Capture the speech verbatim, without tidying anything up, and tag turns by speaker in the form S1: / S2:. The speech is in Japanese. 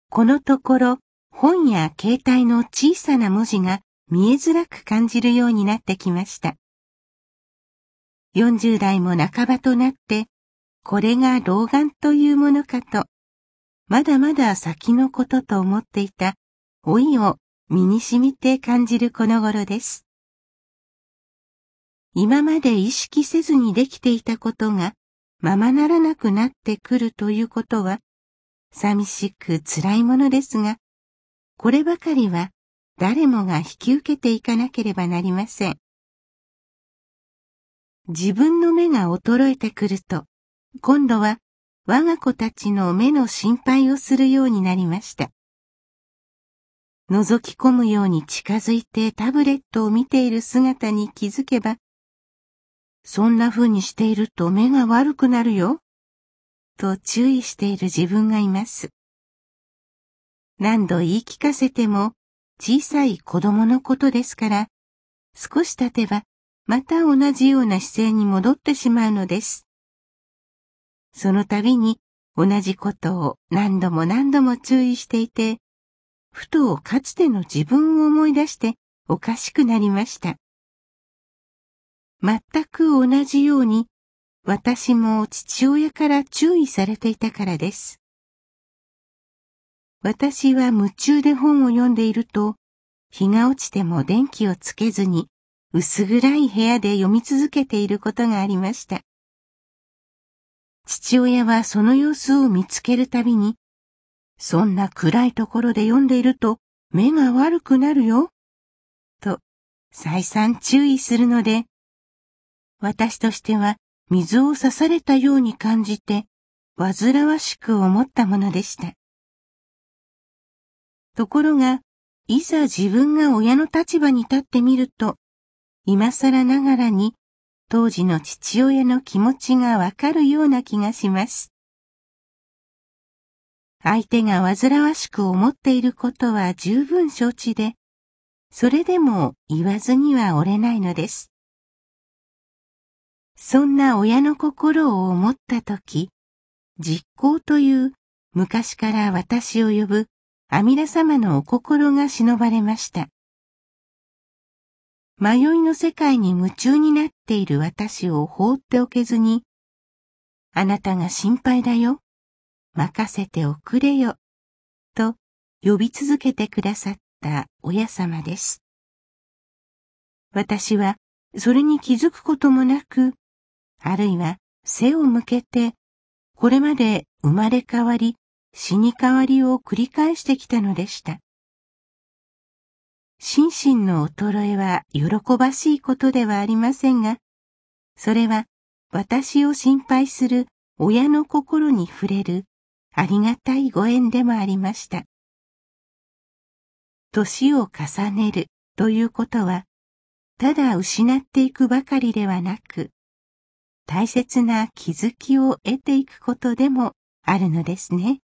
S1: このところ本や携帯の小さな文字が見えづらく感じるようになってきました。よんじゅう代も半ばとなって、これが老眼というものかと、まだまだ先のことと思っていた老いを身に染みて感じるこの頃です。今まで意識せずにできていたことがままならなくなってくるということは、寂しく辛いものですが、こればかりは誰もが引き受けていかなければなりません。自分の目が衰えてくると、今度は我が子たちの目の心配をするようになりました。覗き込むように近づいてタブレットを見ている姿に気づけば、そんな風にしていると目が悪くなるよ、と注意している自分がいます。何度言い聞かせても小さい子供のことですから、少し経てばまた同じような姿勢に戻ってしまうのです。その度に同じことを何度も何度も注意していて、ふとかつての自分を思い出しておかしくなりました。全く同じように私も父親から注意されていたからです。私は夢中で本を読んでいると、日が落ちても電気をつけずに薄暗い部屋で読み続けていることがありました。父親はその様子を見つけるたびに、そんな暗いところで読んでいると目が悪くなるよ、と再三注意するので、私としては水を刺されたように感じて、煩わしく思ったものでした。ところが、いざ自分が親の立場に立ってみると、今更ながらに当時の父親の気持ちがわかるような気がします。相手が煩わしく思っていることは十分承知で、それでも言わずにはおれないのです。そんな親の心を思ったとき、実行という昔から私を呼ぶ阿弥陀様のお心が忍ばれました。迷いの世界に夢中になっている私を放っておけずに、あなたが心配だよ、任せておくれよ、と呼び続けてくださった親様です。私はそれに気づくこともなく、あるいは背を向けて、これまで生まれ変わり、死に変わりを繰り返してきたのでした。心身の衰えは喜ばしいことではありませんが、それは私を心配する親の心に触れるありがたいご縁でもありました。年を重ねるということは、ただ失っていくばかりではなく、大切な気づきを得ていくことでもあるのですね。